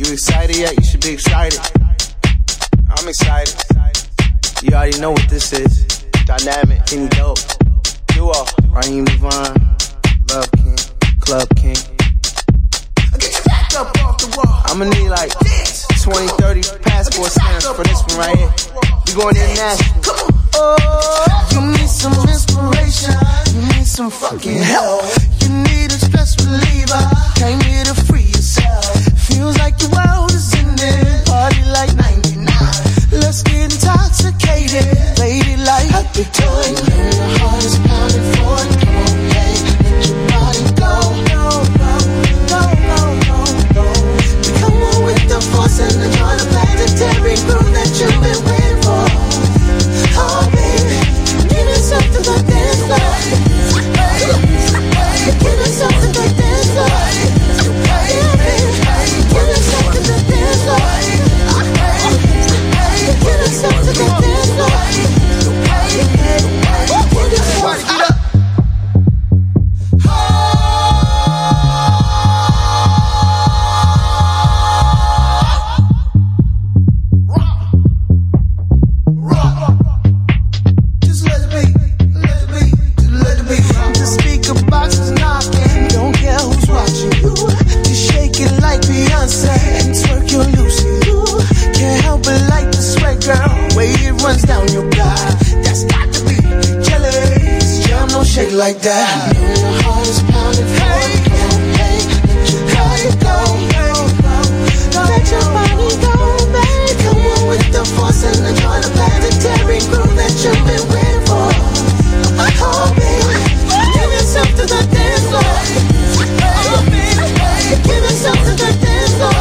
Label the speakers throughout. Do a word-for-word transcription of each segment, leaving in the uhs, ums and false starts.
Speaker 1: You excited yet? You should be excited. I'm excited. You already know what this is. Dynamic, Kenny Dope, Duo, Raheem Devon, Love King, Club King. Get your back up off the wall. I'ma need like twenty, thirty passport stamps for this one right here. We going international. Come on. Oh, you need some inspiration. You need some fucking help. You need a stress reliever. Came here to free yourself. Feels like the world is ending. Party like ninety-nine. Let's get intoxicated. Lady like happy time. And your heart is pounding for it. Come on, hey, let your body go. Go, go, go, go, go, go. Come on with the force and enjoy the planetary groove that you've been waiting for. Oh baby, give yourself to the dance floor. Give yourself to the dance floor. Yeah, baby, give yourself to the dance floor. Give yourself to the dance floor. Give yourself to the like that. You know your heart is pounding for it. Come on, hey, let your body go. Let your body go, baby. Come on with the force and enjoy the planetary groove that you've been waiting for. Oh, baby, give yourself to the dance floor. Oh, baby, give yourself to the dance floor.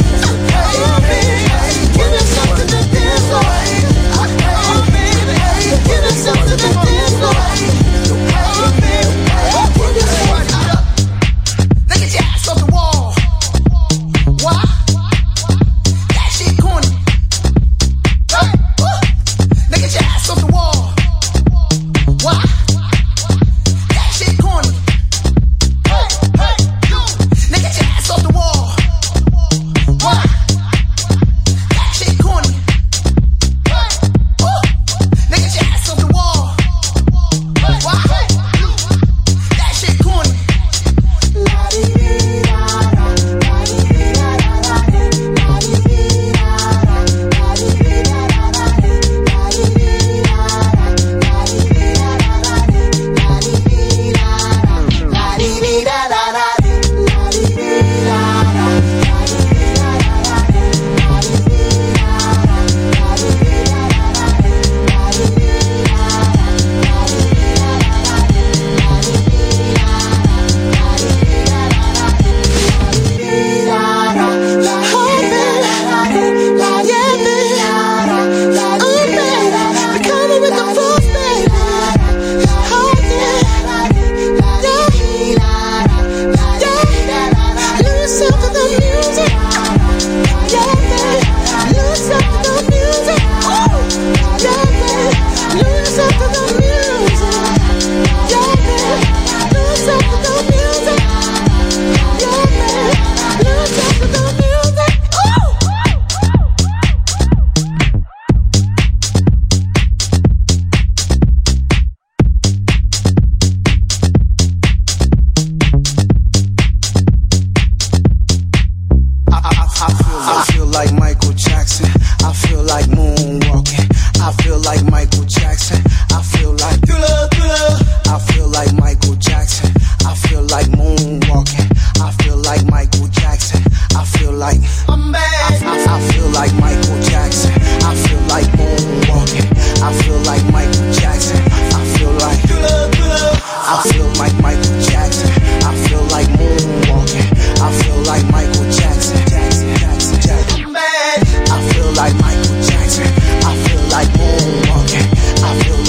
Speaker 1: Oh, baby, give yourself to the dance floor. Oh, baby, give yourself to the dance floor.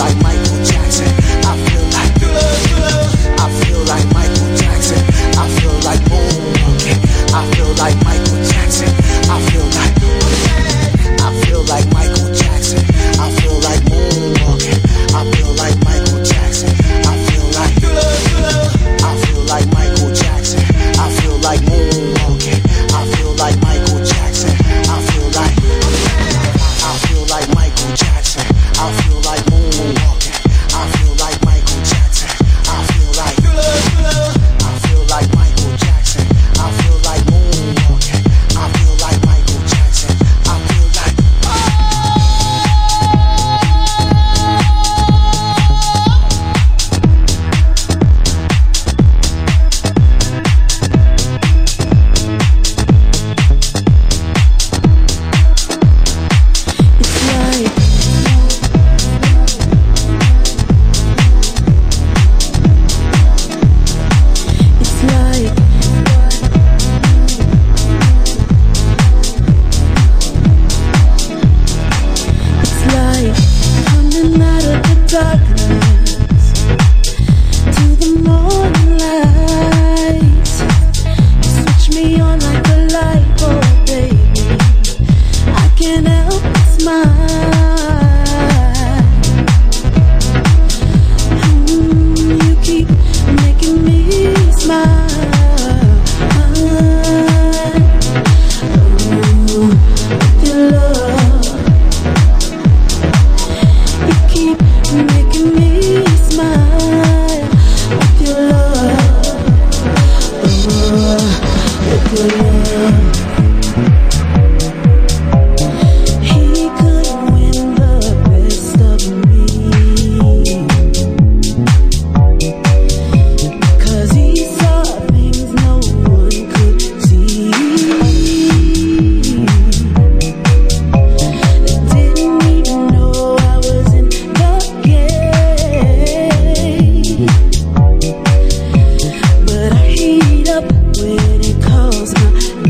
Speaker 2: I feel When it calls my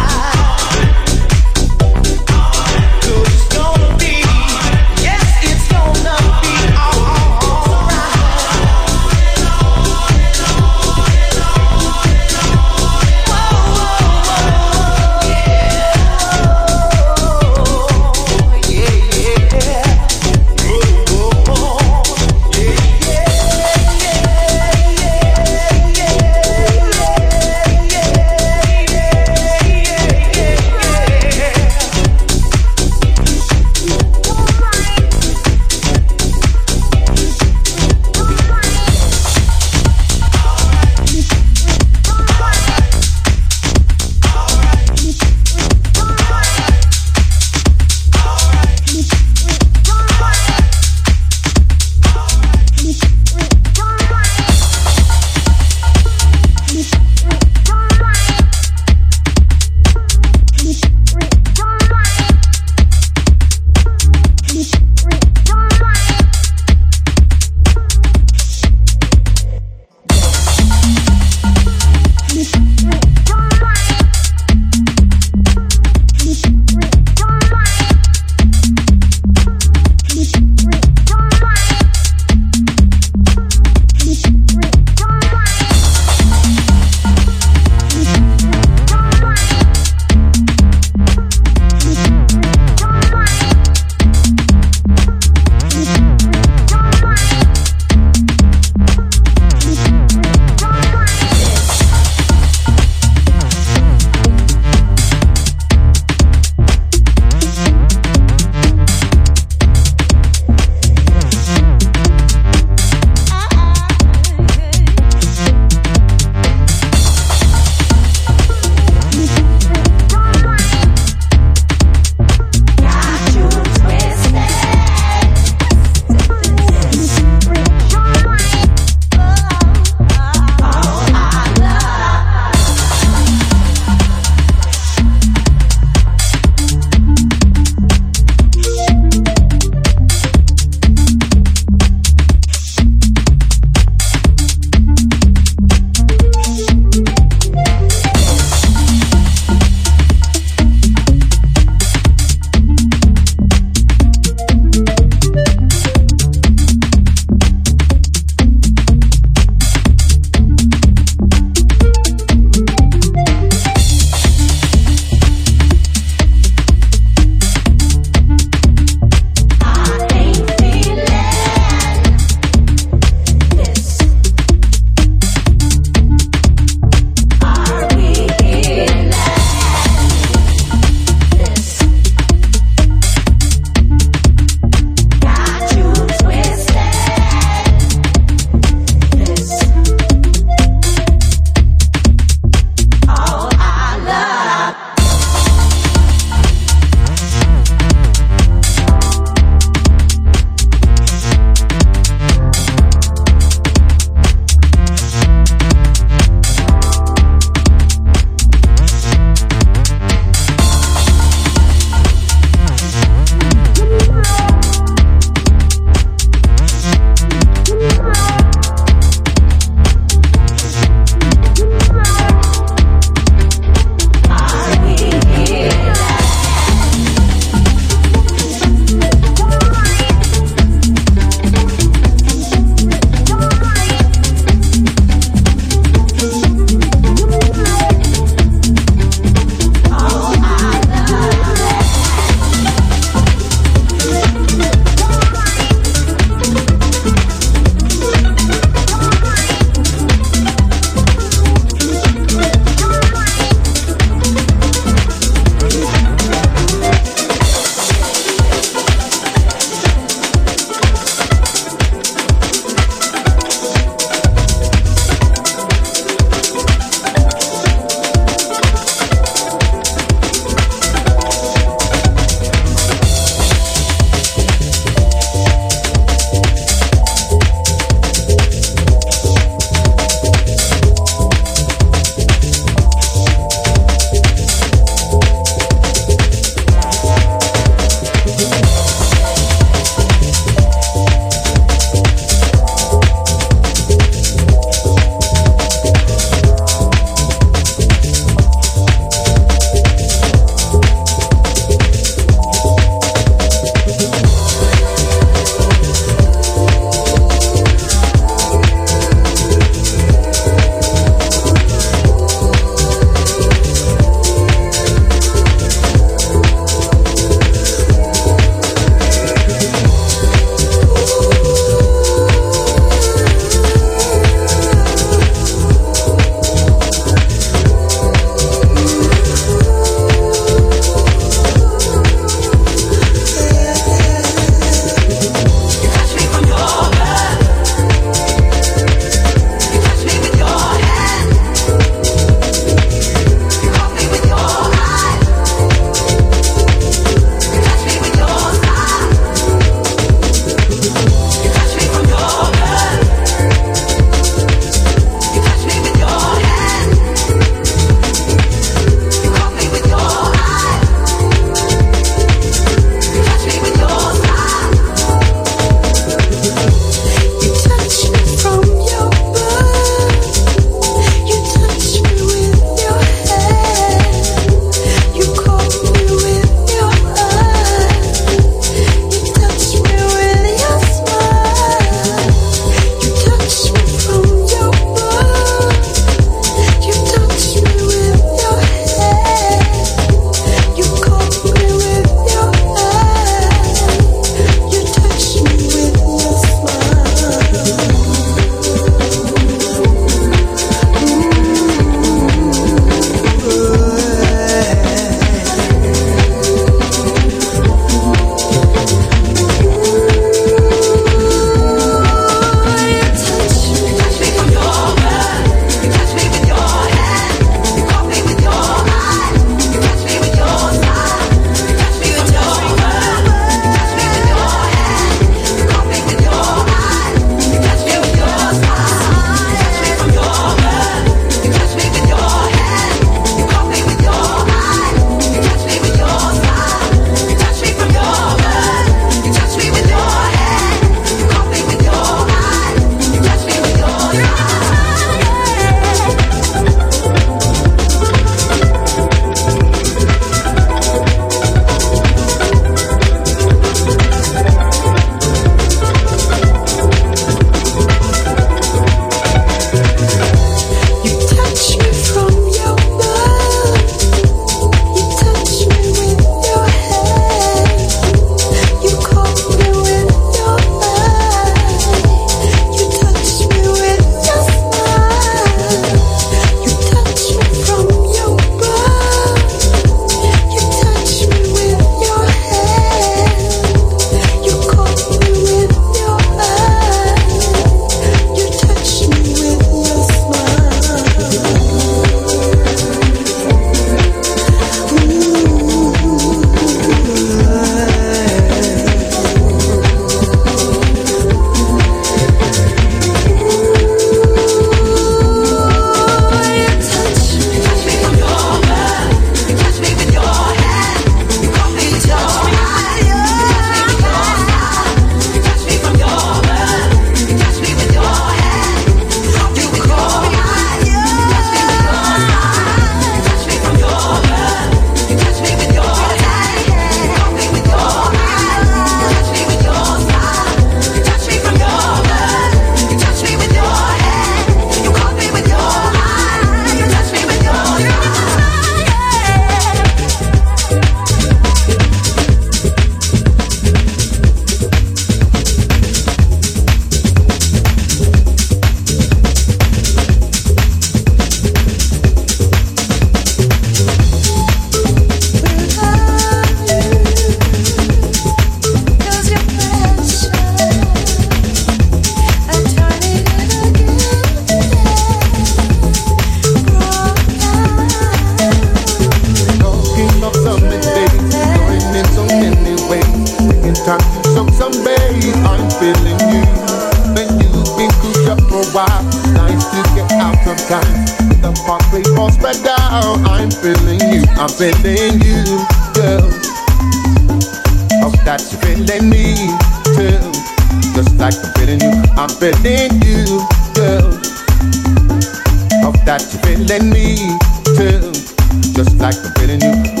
Speaker 2: feeling you, girl. Hope that you're feeling me too. Just like I'm feeling you, I'm feeling you, girl. Hope that you're feeling me too. Just like I'm feeling you.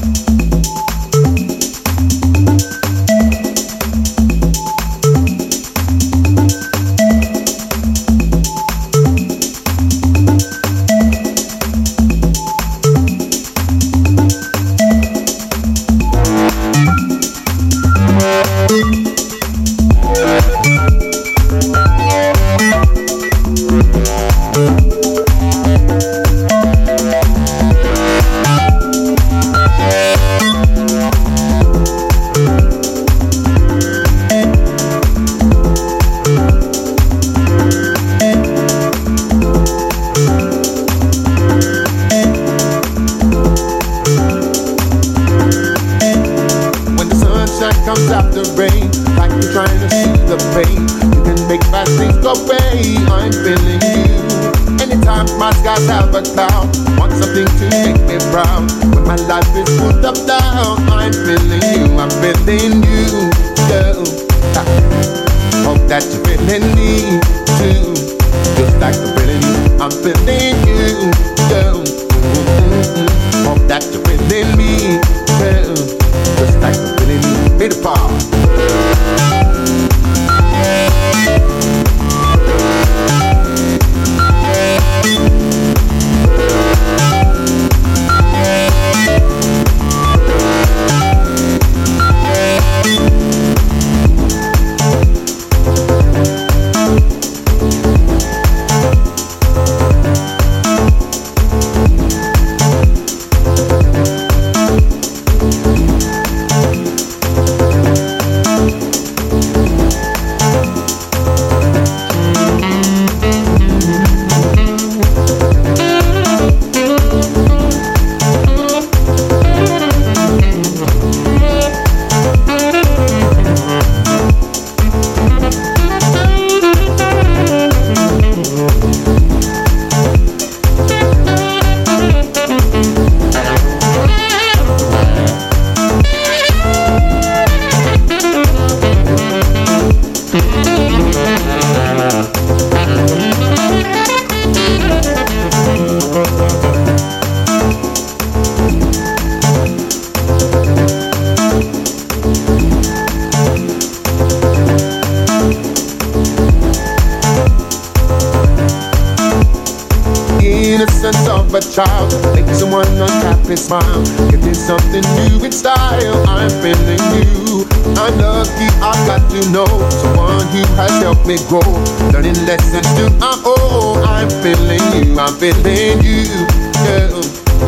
Speaker 3: Child, make someone unhappy smile, getting something new in style. I'm feeling you. I'm lucky I've got to know someone who has helped me grow, learning lessons to my own. I'm feeling you. I'm feeling you, girl.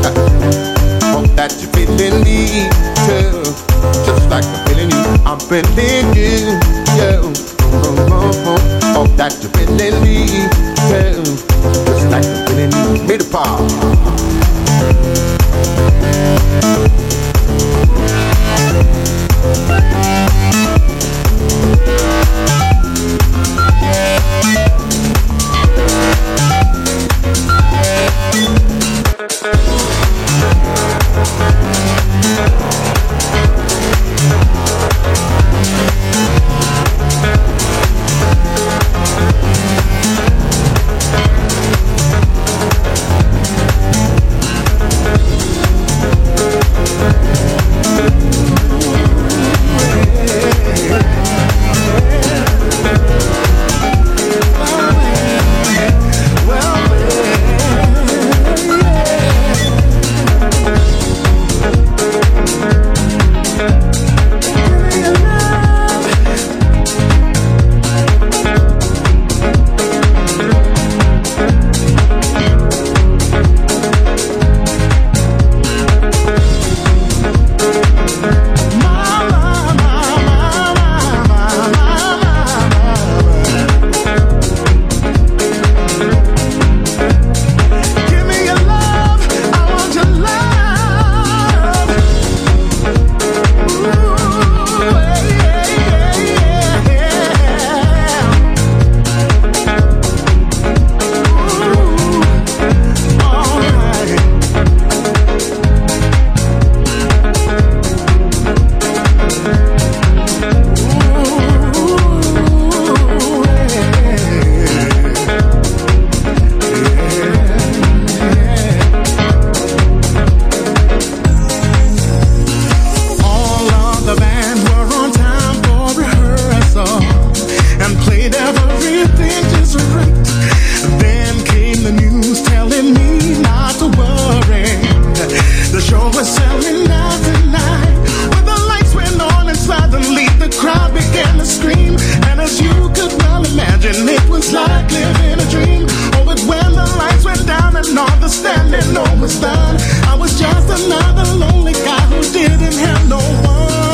Speaker 3: Hope that you're feeling me too, just like I'm feeling you. I'm feeling you, girl. Hope that you're feeling me too, just like I'm feeling you. Made a part.
Speaker 4: imagine it was like living a dream. Oh, but when the lights went down and all the standing on was done, I was just another lonely guy who didn't have no one.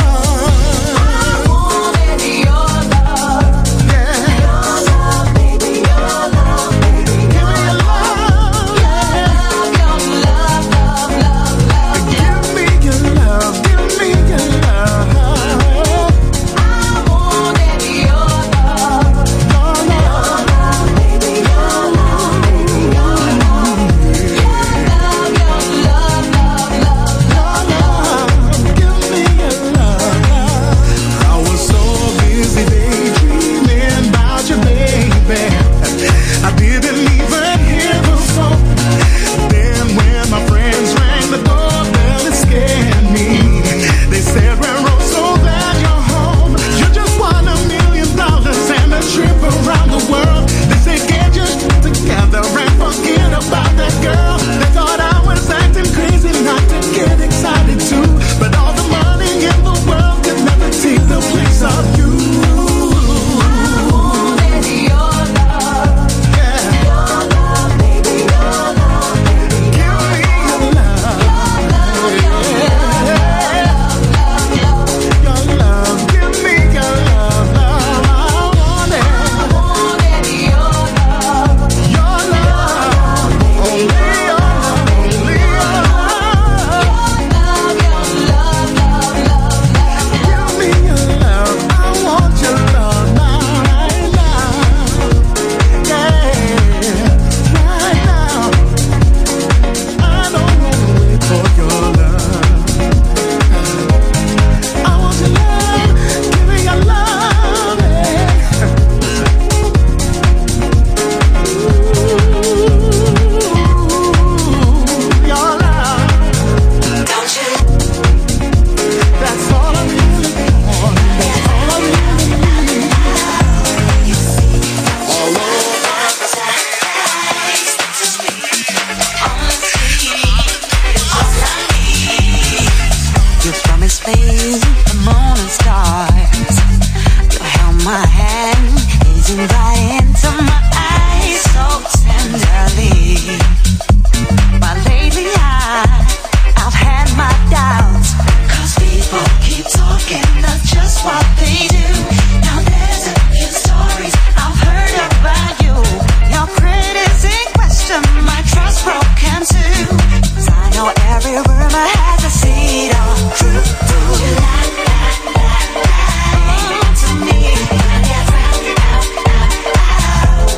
Speaker 5: To me,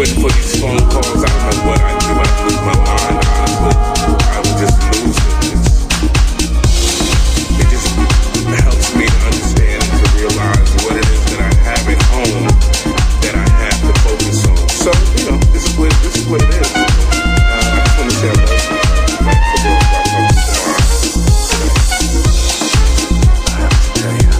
Speaker 5: waiting for these phone calls. I don't know what I do. I lose my mind, honestly. I would just lose it. It's, it just helps me to understand and to realize what it is that I have at home that I have to focus on. So, you know, this is what, this is what it is. Uh, I just want to say I love you. Like, for real, I'll talk to you tomorrow. I have to tell you.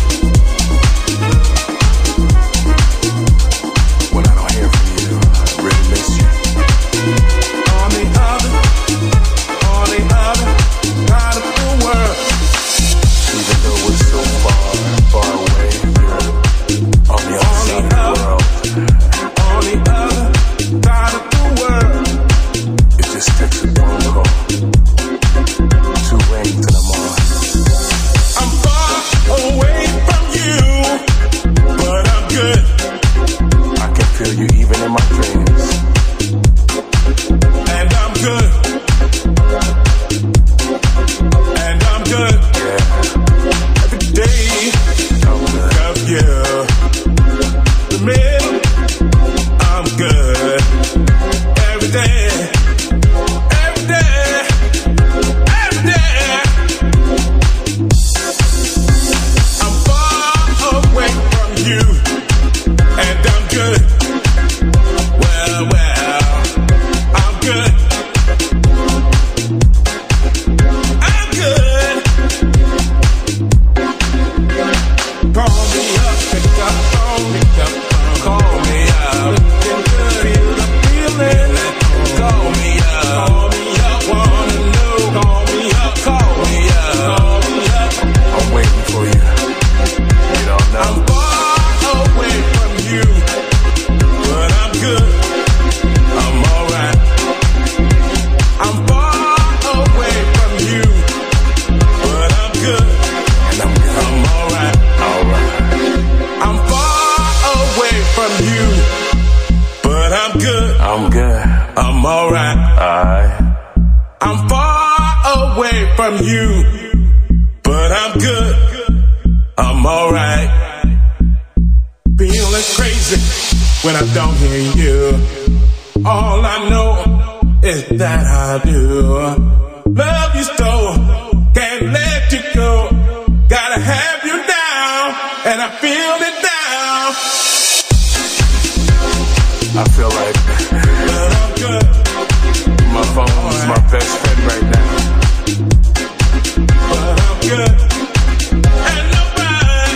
Speaker 5: When I don't hear from you, I really miss you. On the other, on the other side of the world. Even though we're so far, far away, you're on the other side of the world. On the other side of the world. It just takes a phone call. Two rings and I'm on. I'm far away from you, but I'm good. I can feel you even in my dreams. And I'm good. And I'm good. Yeah. Every day of you. The middle, I'm good. Every day. Every day. Every day. I'm far away from you. And I'm good. Well, well, I'm good. I'm good. Call me up, pick up phone, pick up phone. Call me up. Looking good, here's the feeling. Call me up, call me up, wanna know. Call me up, call me up, call me up. I'm waiting for you. You don't know. I'm far away from you, but I'm good. I'm alright. I'm far away from you, but I'm good. And I'm good. I'm alright. Alright. I'm far away from you, but I'm good. I'm good. I'm alright. Alright. I'm far away from you, but I'm good. I'm alright. Feeling crazy when I don't hear you. All I know is that I do. Love you so, can't let you go. Gotta have you now, and I feel it now. I feel like but I'm good. My phone is my best friend right now. But I'm good. And nobody.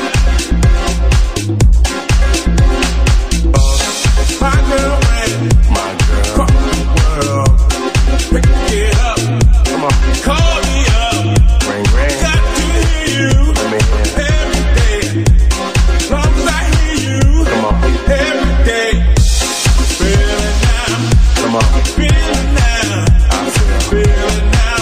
Speaker 5: Uh, my girl, man. My girl. Call the world. Pick it up. Come on. Call me up. Ring, ring. Got to hear you. Let me hear. Every day. As long as I hear you. Come on. Every day. Feel it now. Come on. Feel it now. I feel. Feel it now.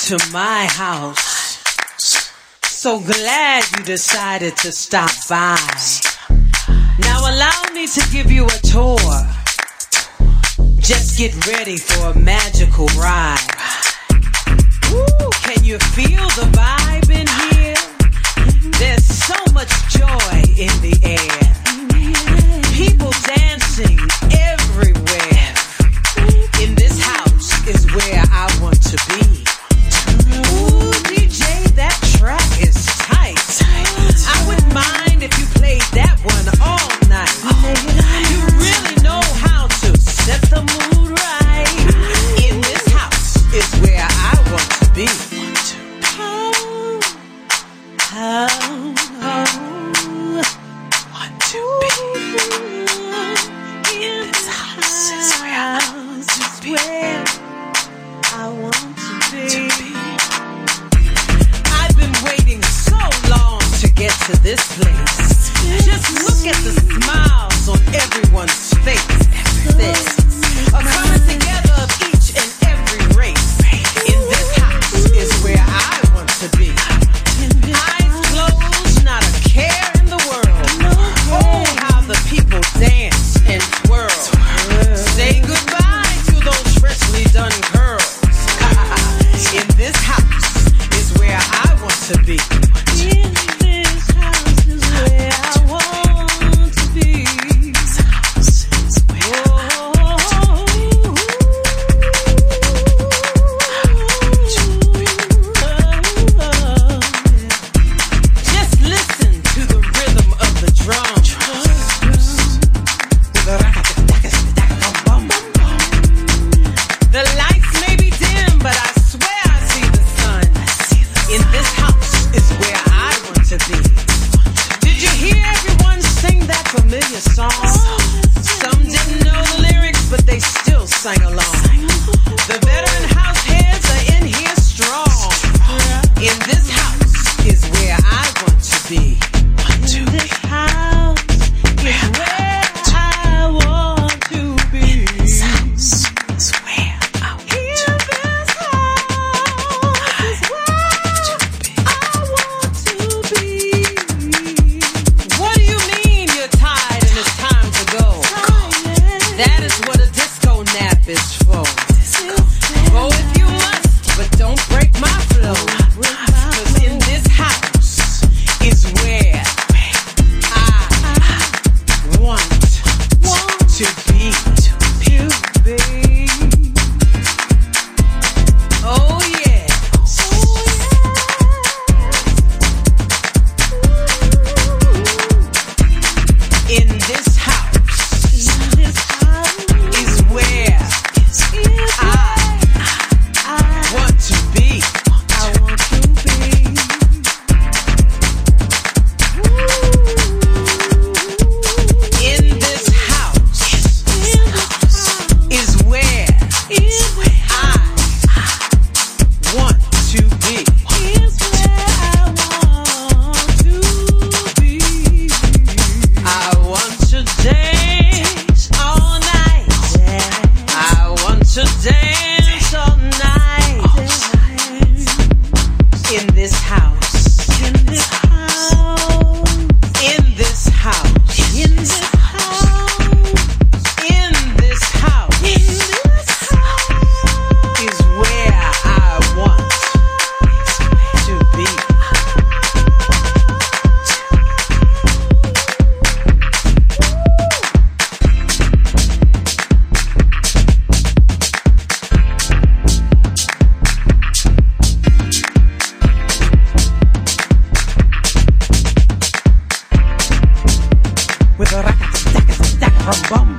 Speaker 6: to my house. So glad you decided to stop by. Now allow me to give you a tour. Just get ready for a magical ride. Ooh, can you feel the vibe in here? There's so much joy in the air. People dancing everywhere. In this house is where I want to be. Ooh, D J, that track is tight. I wouldn't mind if you played that one all night. You really know how to set the mood right. In this house is where I want to be. Oh, oh, oh. Want to be. In this house is where I want to be. I want to be. I've been waiting so long to get to this place. Just look at the smiles on everyone's face. This, a coming together of each and every race. In this house is where I want to be. Eyes closed, not a care in the world. Oh, how the people dance and twirl. Say goodbye to those freshly done curls. In this house is where I want to be. In this house is where I want to be. This house is where I want to be. Just listen to the rhythm of the drum. The lights may be dim, but I swear I see the sun. In this house is where I want to be. Did you hear everyone sing that familiar song? Some didn't know the lyrics, but they still sang along. The veteran house heads are in here strong. In this house is where I want to be. In this house is where I want to be. This house is where I want to be. In this house is where I want to be. What do you mean you're tired and it's time to go? That is what a disco nap is for. Go if you must, but don't break my flow. 'Cause in this house is where I want to be. Oh yeah. In this house is where I want to be. I want to be. In this house is where I want to be. I want to dance all night. I want to dance all night. In this house. In this house. In this house. In this house. In this house. In this house is where I want to be. With a rack-a-tack-a-tack-a-bum.